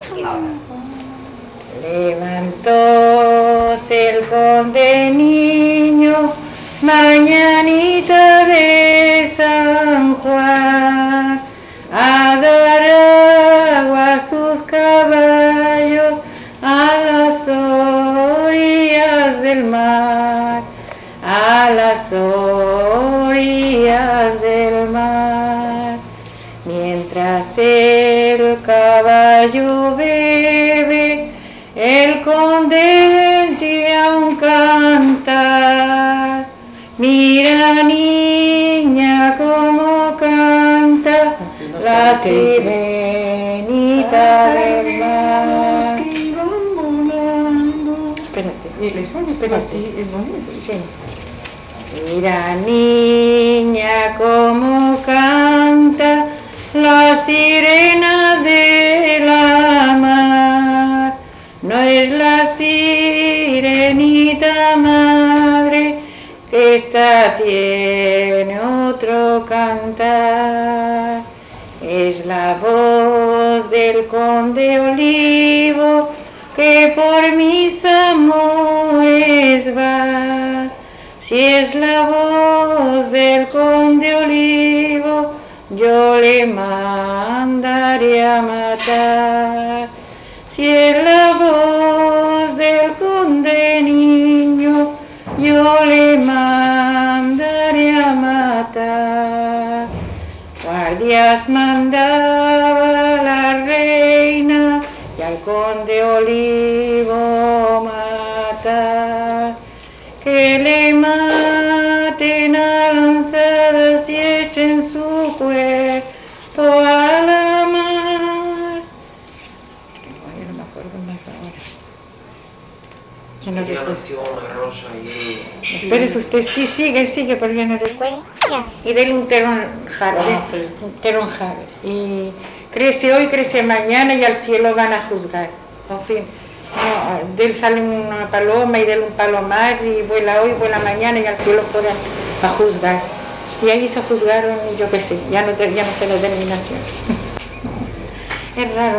Levantóse el conde niño, mañanita de San Juan, a dar agua a sus caballos a las orillas del mar, a las orillas del mar. Mientras el caballo bebe, el conde ya un cantar. Mira, niña, cómo canta la sirenita del mar. Espérate. Espérate. Sí, es bonito. Sí. Mira, niña, cómo canta la sirena de la mar. No es la sirenita madre, que esta tiene otro cantar. Es la voz del conde Olivo, que por mis amores va. Si es la voz del conde Olivo, yo le mandaré a matar. Si es la voz del conde niño, yo le mandaré a matar. Guardias mandaba la reina y al conde Olivo matar. Que le maten a lanzadas y echen su cuerpo a la mar. Yo no me acuerdo más ahora. Ya no recuerdo. Espérese usted, sí, sigue, porque yo no recuerdo. Y dele un teronjaro, Y crece hoy, crece mañana y al cielo van a juzgar. En fin. No, de él sale una paloma y de él un palomar y vuela hoy, vuela mañana y al cielo se van a juzgar. Y ahí se juzgaron, yo qué sé, ya no sé la denominación. Es raro.